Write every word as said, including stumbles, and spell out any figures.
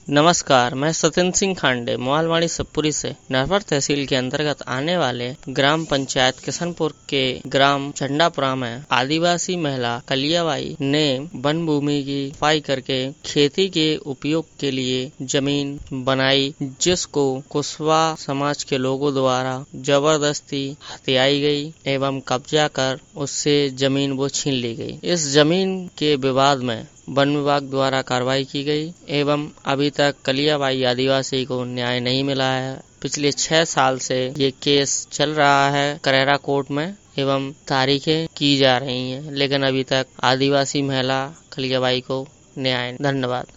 नमस्कार, मैं सत्येंद्र सिंह खांडे मोहालवाड़ी शिवपुरी से नरवर तहसील के अंतर्गत आने वाले ग्राम पंचायत किशनपुर के ग्राम चंडापुरा में आदिवासी महिला कलियाबाई ने वन भूमि की सफाई करके खेती के उपयोग के लिए जमीन बनाई, जिसको कुशवाहा समाज के लोगों द्वारा जबरदस्ती हथियाई गई एवं कब्जा कर उससे जमीन वो छीन ली गई। इस जमीन के विवाद में वन विभाग द्वारा कार्रवाई की गई एवं अभी तक कलियाबाई आदिवासी को न्याय नहीं मिला है। पिछले छह साल से ये केस चल रहा है करेरा कोर्ट में एवं तारीखें की जा रही हैं, लेकिन अभी तक आदिवासी महिला कलियाबाई को न्याय। धन्यवाद।